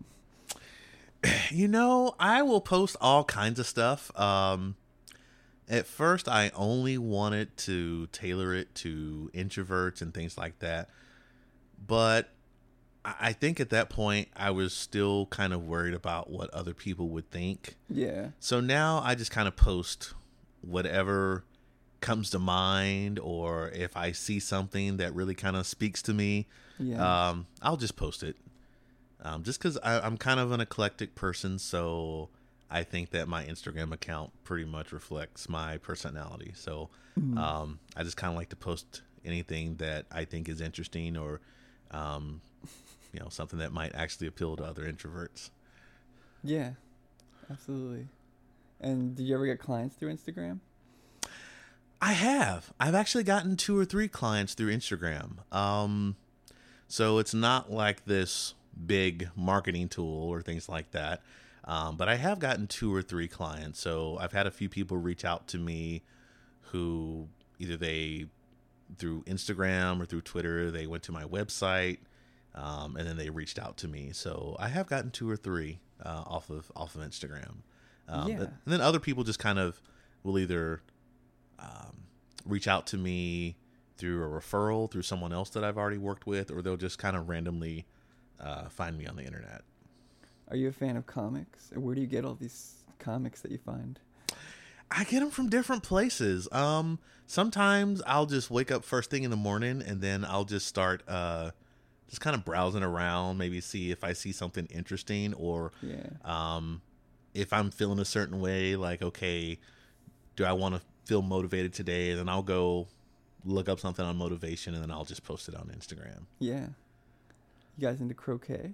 I will post all kinds of stuff. At first, I only wanted to tailor it to introverts and things like that. But I think at that point, I was still kind of worried about what other people would think. Yeah. So now I just kind of post whatever comes to mind, or if I see something that really kind of speaks to me, I'll just post it. Just because I'm kind of an eclectic person, so I think that my Instagram account pretty much reflects my personality. So I just kind of like to post anything that I think is interesting or, something that might actually appeal to other introverts. Yeah, absolutely. And did you ever get clients through Instagram? I have. I've actually gotten 2 or 3 clients through Instagram. So it's not like this big marketing tool or things like that. But I have gotten 2 or 3 clients. So I've had a few people reach out to me who either through Instagram or through Twitter, they went to my website, and then they reached out to me. So I have gotten 2 or 3 off of Instagram. And then other people just kind of will either reach out to me through a referral, through someone else that I've already worked with, or they'll just kind of randomly find me on the internet. Are you a fan of comics? Or where do you get all these comics that you find? I get them from different places. Sometimes I'll just wake up first thing in the morning and then I'll just start just kind of browsing around, maybe see if I see something interesting, or if I'm feeling a certain way, like, okay, do I want to feel motivated today? Then I'll go look up something on motivation and then I'll just post it on Instagram. Yeah. You guys into croquet?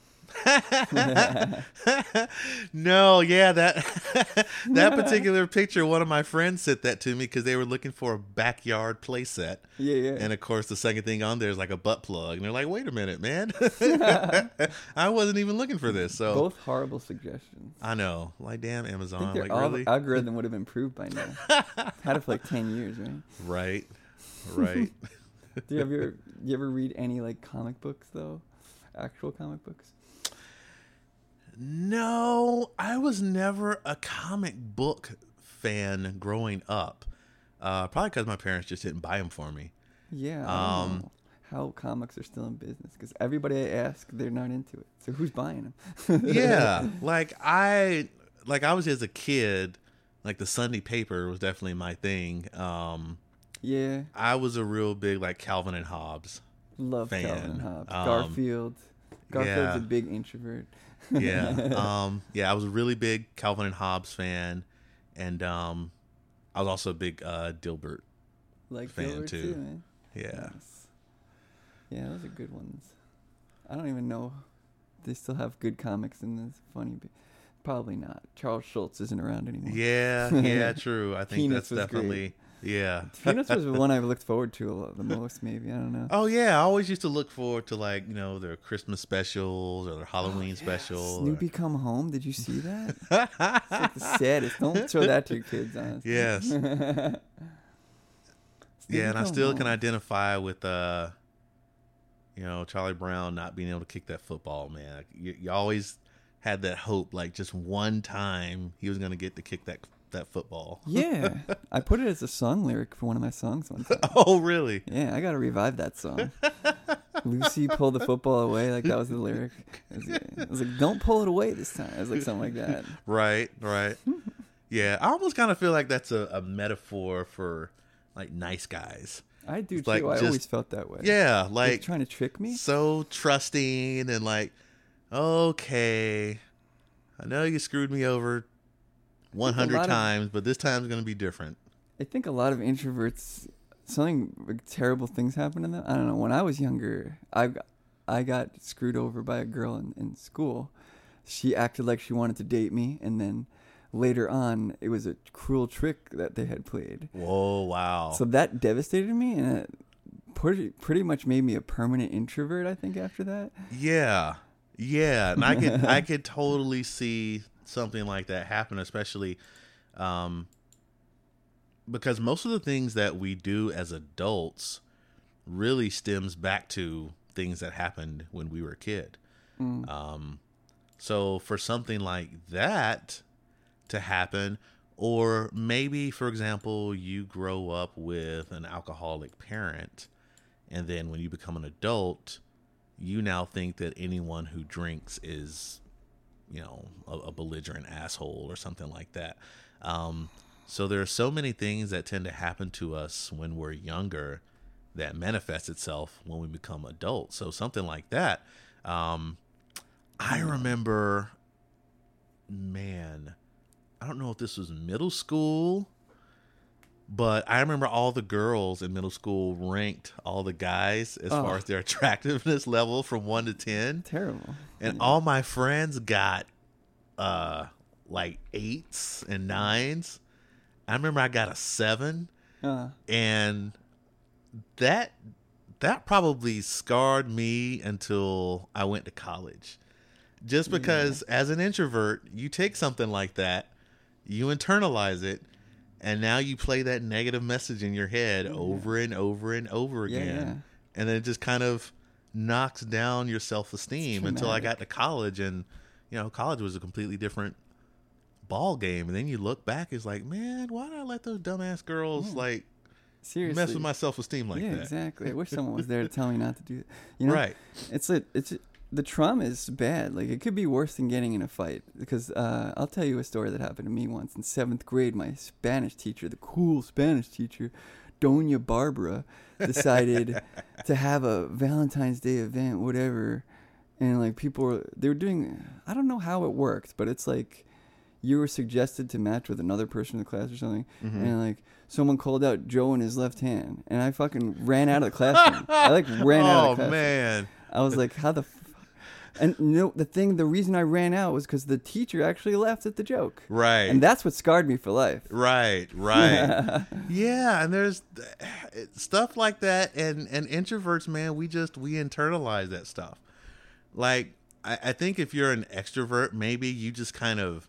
No, that particular picture, one of my friends sent that to me because they were looking for a backyard play set. Yeah. And of course, the second thing on there is like a butt plug, and they're like, "Wait a minute, man! I wasn't even looking for this." So both horrible suggestions. I know, like, damn, Amazon, I think really? Algorithm would have improved by now. Had it for like 10 years, right? Right. Do you ever read any like comic books though? Actual comic books? No, I was never a comic book fan growing up. Probably because my parents just didn't buy them for me. Yeah. I don't know how comics are still in business, because everybody I ask, they're not into it. So who's buying them? Yeah, like I was as a kid, like the Sunday paper was definitely my thing. Yeah. I was a real big like Calvin and Hobbes. Love fan. Calvin and Hobbes. Garfield's a big introvert. I was a really big Calvin and Hobbes fan, and I was also a big Dilbert like fan Gilbert too. man. Yeah. Nice. Yeah, those are good ones. I don't even know. They still have good comics in this. Funny, probably not. Charles Schultz isn't around anymore. Yeah, true. I think Peanuts that's was definitely yeah. Peanuts was the one I looked forward to the most. Maybe I don't know. Oh yeah, I always used to look forward to like their Christmas specials or their Halloween special. Snoopy Come Home. Did you see that? It's like the saddest. Don't show that to your kids, honestly. Yes. Yeah, and I still Home. can identify with Charlie Brown not being able to kick that football, man. Like, you always had that hope, like just one time he was going to get to kick that football. Yeah, I put it as a song lyric for one of my songs one time. Oh, really? Yeah, I got to revive that song. Lucy pulled the football away, like that was the lyric. I was like, don't pull it away this time. It was like something like that. Right. Yeah, I almost kind of feel like that's a metaphor for like nice guys. I do It's too. like I just- always felt that way. Yeah, Like like trying to trick me. so trusting and like, okay, I know you screwed me over 100 lot of- times, but this time's going to be different. I think a lot of introverts, like, terrible things happen to them. I don't know. When I was younger, I got screwed over by a girl in school. She acted like she wanted to date me, and then later on, it was a cruel trick that they had played. Whoa, wow. So that devastated me, and it pretty much made me a permanent introvert, I think, after that. Yeah, and I could totally see something like that happen, especially because most of the things that we do as adults really stems back to things that happened when we were a kid. So for something like that to happen, or maybe, for example, you grow up with an alcoholic parent, and then when you become an adult, you now think that anyone who drinks is, a belligerent asshole or something like that. So there are so many things that tend to happen to us when we're younger that manifests itself when we become adults. So something like that. I remember, man, I don't know if this was middle school, but I remember all the girls in middle school ranked all the guys as far as their attractiveness level from 1 to 10. Terrible. And all my friends got like 8s and 9s. I remember I got a 7, and that probably scarred me until I went to college. Just because as an introvert, you take something like that, you internalize it, and now you play that negative message in your head over and over and over again. And then it just kind of knocks down your self-esteem until I got to college, and college was a completely different ball game. And then you look back, it's like, man, why did I let those dumbass girls like Seriously. mess with my self-esteem like that? Yeah, exactly. I wish someone was there to tell me not to do that. Right. It's the trauma is bad. Like, it could be worse than getting in a fight. Because I'll tell you a story that happened to me once in 7th grade. My Spanish teacher, the cool Spanish teacher, Doña Barbara, decided to have a Valentine's Day event, whatever. And like they were doing, I don't know how it worked, but it's like you were suggested to match with another person in the class or something. And like someone called out Joe in his left hand, and I fucking ran out of the classroom. I like ran out of the classroom. Oh man. I was like, how the and the reason I ran out was because the teacher actually laughed at the joke. Right. And that's what scarred me for life. Right. Yeah, and there's stuff like that, and introverts, man, we internalize that stuff. Like, I think if you're an extrovert, maybe you just kind of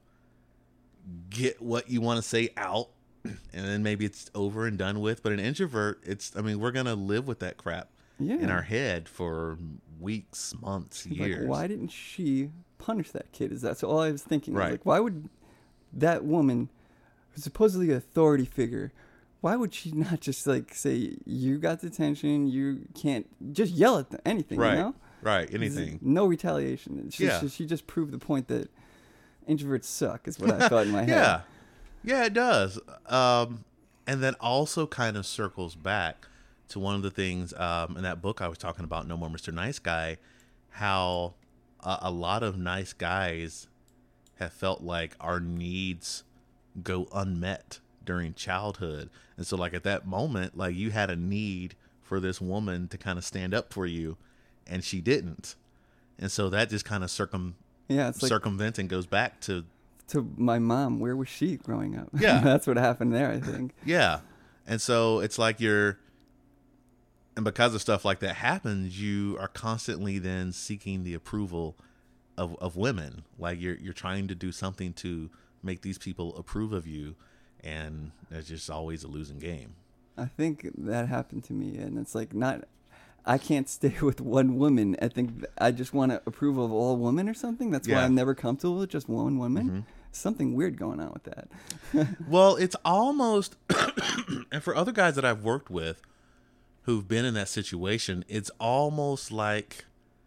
get what you want to say out, and then maybe it's over and done with. But an introvert, we're going to live with that crap in our head for weeks, months, years. Like, why didn't she punish that kid? That's all I was thinking. Right. Like, why would that woman, who's supposedly an authority figure, why would she not just like say, you got detention, you can't, just yell at anything, right. you know? Right, anything. No retaliation. She just proved the point that introverts suck, is what I thought in my head. Yeah, it does. And then also kind of circles back to one of the things in that book I was talking about, No More Mr. Nice Guy, how a lot of nice guys have felt like our needs go unmet during childhood. And so like at that moment, like you had a need for this woman to kind of stand up for you, and she didn't. And so that just kind of it's like circumventing goes back to my mom. Where was she growing up? Yeah. That's what happened there, I think. Yeah. And so it's like and because of stuff like that happens, you are constantly then seeking the approval of women. Like you're trying to do something to make these people approve of you, and it's just always a losing game. I think that happened to me, and it's like I can't stay with one woman. I think I just want approval of all women or something. That's why I'm never comfortable with just one woman. Mm-hmm. Something weird going on with that. Well, it's almost, and for other guys that I've worked with who've been in that situation, it's almost like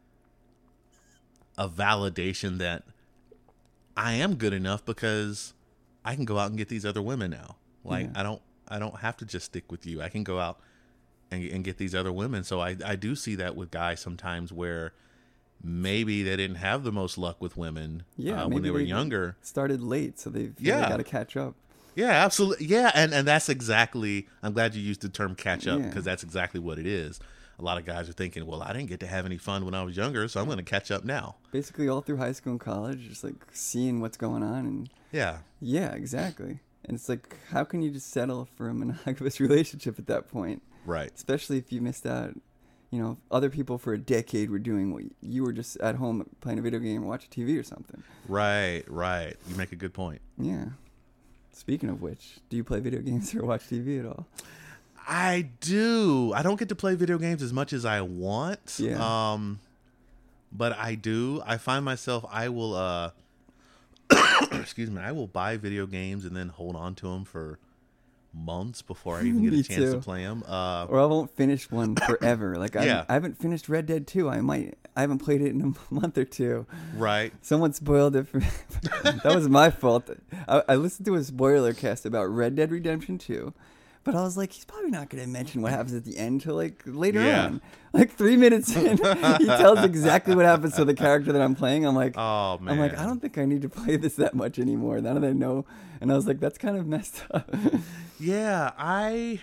a validation that I am good enough because I can go out and get these other women now. Like I don't have to just stick with you. I can go out and get these other women. So I do see that with guys sometimes where maybe they didn't have the most luck with women when they were younger. Started late, so they got to catch up. Yeah, absolutely. Yeah, and that's exactly, I'm glad you used the term catch up, because that's exactly what it is. A lot of guys are thinking, well, I didn't get to have any fun when I was younger, so I'm going to catch up now. Basically all through high school and college, just like seeing what's going on. And yeah, exactly. And it's like, how can you just settle for a monogamous relationship at that point? Right. Especially if you missed out, other people for a decade were doing what you were just at home playing a video game or watching TV or something. Right. You make a good point. Yeah. Speaking of which, do you play video games or watch TV at all? I do. I don't get to play video games as much as I want. Yeah. But I do. I find myself, I will, excuse me, I will buy video games and then hold on to them for months before I even get a chance to play them. Or I won't finish one forever. Like I haven't finished Red Dead 2. I haven't played it in a month or two. Right. Someone spoiled it for me. That was my fault. I listened to a spoiler cast about Red Dead Redemption 2. But I was like, he's probably not going to mention what happens at the end till like later on. Like 3 minutes in, he tells exactly what happens to the character that I'm playing. I'm like, oh man, I'm like, I don't think I need to play this that much anymore. Now that I know, and I was like, that's kind of messed up. Yeah, I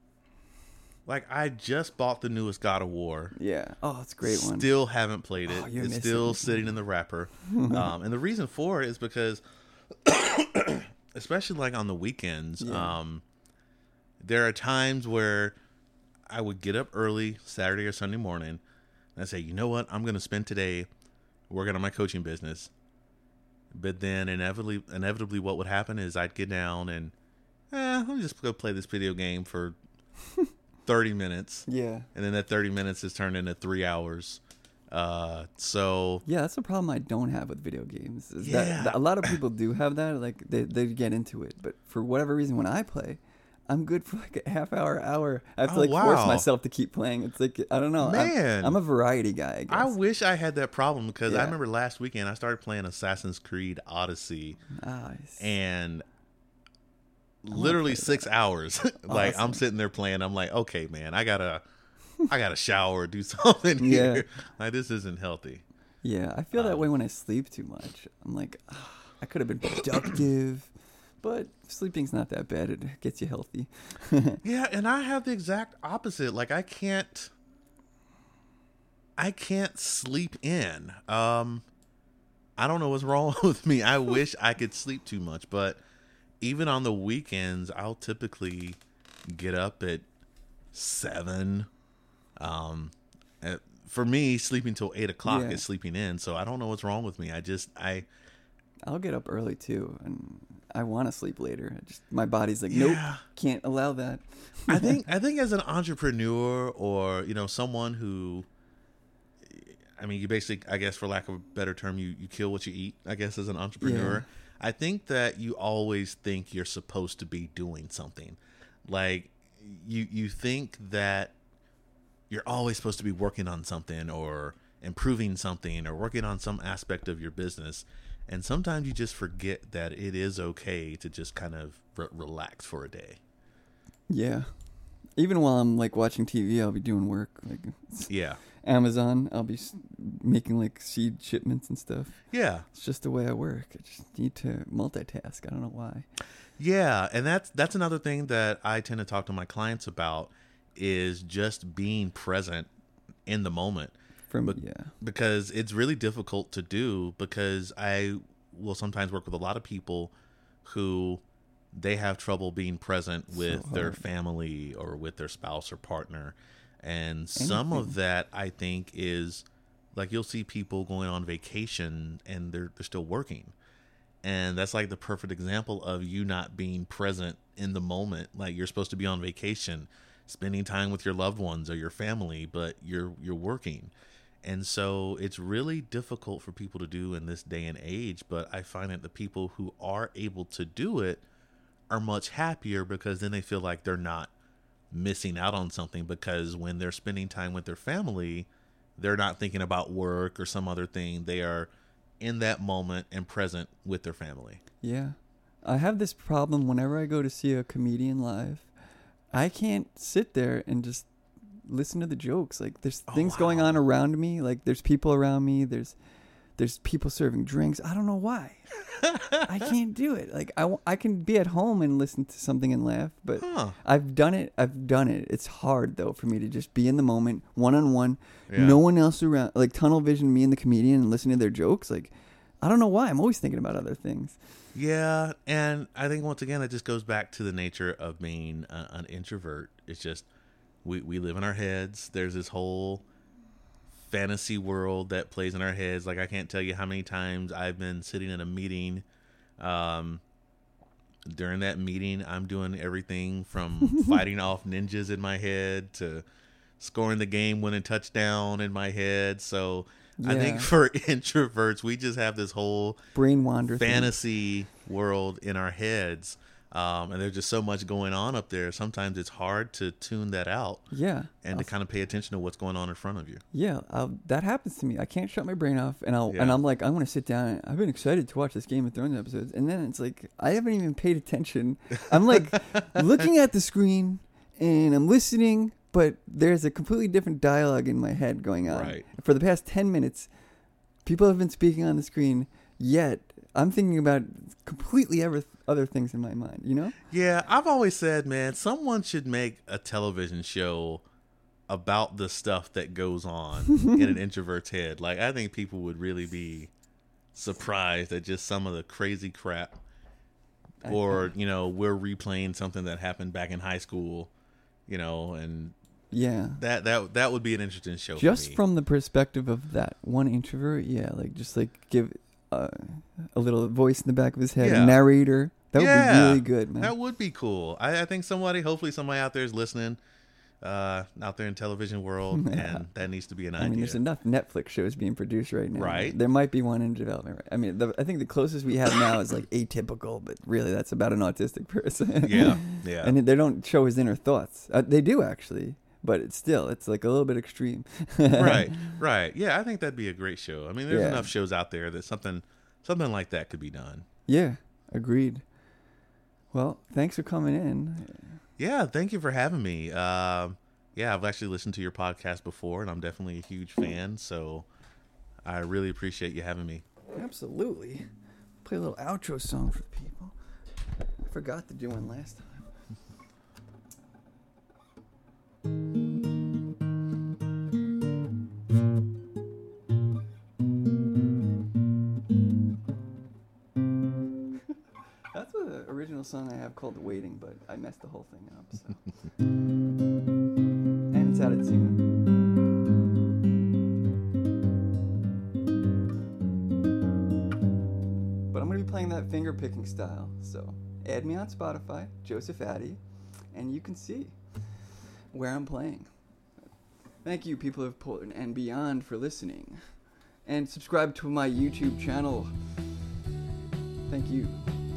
just bought the newest God of War. Yeah, oh, it's a great one. Still haven't played it. Oh, it's still sitting in the wrapper. And the reason for it is because, especially like on the weekends, there are times where I would get up early Saturday or Sunday morning and I'd say, you know what, I'm going to spend today working on my coaching business. But then inevitably what would happen is I'd get down and I'm just going to play this video game for 30 minutes. Yeah. And then that 30 minutes is turned into 3 hours. So yeah, that's the problem I don't have with video games. Is that a lot of people do have that. Like they get into it. But for whatever reason, when I play, I'm good for like a half hour. I have to force myself to keep playing. It's like, I don't know. Man. I'm a variety guy, I guess. I wish I had that problem because I remember last weekend I started playing Assassin's Creed Odyssey. Nice. And literally 6 hours. Like awesome. I'm sitting there playing. I'm like, okay, man, I gotta shower, do something here. Like this isn't healthy. Yeah, I feel that way when I sleep too much. I'm like, I could have been productive. But sleeping's not that bad. It gets you healthy. Yeah, and I have the exact opposite. Like I can't sleep in. I don't know what's wrong with me. I wish I could sleep too much, but even on the weekends, I'll typically get up at 7. For me, sleeping till 8 o'clock is sleeping in. So I don't know what's wrong with me. I'll get up early too, and I want to sleep later. My body's like, nope, can't allow that. I think as an entrepreneur or someone who, I mean, you basically, I guess for lack of a better term, you kill what you eat. I guess as an entrepreneur, I think that you always think you're supposed to be doing something. Like you think that you're always supposed to be working on something or improving something or working on some aspect of your business. And sometimes you just forget that it is okay to just kind of relax for a day. Yeah. Even while I'm like watching TV, I'll be doing work. Like Amazon, I'll be making like seed shipments and stuff. Yeah. It's just the way I work. I just need to multitask. I don't know why. Yeah, and that's another thing that I tend to talk to my clients about is just being present in the moment. Because it's really difficult to do, because I will sometimes work with a lot of people who they have trouble being present with their family or with their spouse or partner. And some of that, I think, is like you'll see people going on vacation and they're still working. And that's like the perfect example of you not being present in the moment. Like you're supposed to be on vacation, spending time with your loved ones or your family, but you're working. And so it's really difficult for people to do in this day and age. But I find that the people who are able to do it are much happier, because then they feel like they're not missing out on something, because when they're spending time with their family, they're not thinking about work or some other thing. They are in that moment and present with their family. Yeah. I have this problem whenever I go to see a comedian live. I can't sit there and just listen to the jokes. Like there's things going on around me. Like there's people around me. There's people serving drinks. I don't know why. I can't do it. Like I can be at home and listen to something and laugh, but I've done it. It's hard though for me to just be in the moment, one-on-one, no one else around, like tunnel vision me and the comedian and listening to their jokes. Like, I don't know why. I'm always thinking about other things. Yeah. And I think once again, it just goes back to the nature of being an introvert. It's just, we live in our heads. There's this whole fantasy world that plays in our heads. Like I can't tell you how many times I've been sitting in a meeting. During that meeting, I'm doing everything from fighting off ninjas in my head to scoring the game-winning touchdown in my head. So I think for introverts, we just have this whole brain wander fantasy world in our heads. And there's just so much going on up there. Sometimes it's hard to tune that out. Yeah. And to kind of pay attention to what's going on in front of you. Yeah. That happens to me. I can't shut my brain off. And I'm like, I want to sit down. I've been excited to watch this Game of Thrones episodes. And then it's like, I haven't even paid attention. I'm like looking at the screen and I'm listening, but there's a completely different dialogue in my head going on. Right. For the past 10 minutes, people have been speaking on the screen, yet I'm thinking about completely other things in my mind, you know? Yeah, I've always said, man, someone should make a television show about the stuff that goes on in an introvert's head. Like, I think people would really be surprised at just some of the crazy crap. Or, you know, we're replaying something that happened back in high school, you know, and yeah, that would be an interesting show just for me. From the perspective of that one introvert. Yeah, like just like give a little voice in the back of his head, a narrator. That would be really good, man. That would be cool. I think hopefully somebody out there is listening, out there in television world, and that needs to be an idea. I mean, there's enough Netflix shows being produced right now. Right. There might be one in development. Right? I mean, I think the closest we have now is like Atypical, but really that's about an autistic person. Yeah. And they don't show his inner thoughts. They do actually. But it's like a little bit extreme. Right. Yeah, I think that'd be a great show. I mean, there's enough shows out there that something like that could be done. Yeah, agreed. Well, thanks for coming in. Yeah, thank you for having me. I've actually listened to your podcast before, and I'm definitely a huge fan, so I really appreciate you having me. Absolutely. Play a little outro song for the people. I forgot to do one last time. That's the original song I have called Waiting, but I messed the whole thing up. So. And it's out of tune. But I'm going to be playing that finger picking style. So add me on Spotify, Joseph Addy, and you can see where I'm playing. Thank you, people of Portland and beyond, for listening. And subscribe to my YouTube channel. Thank you.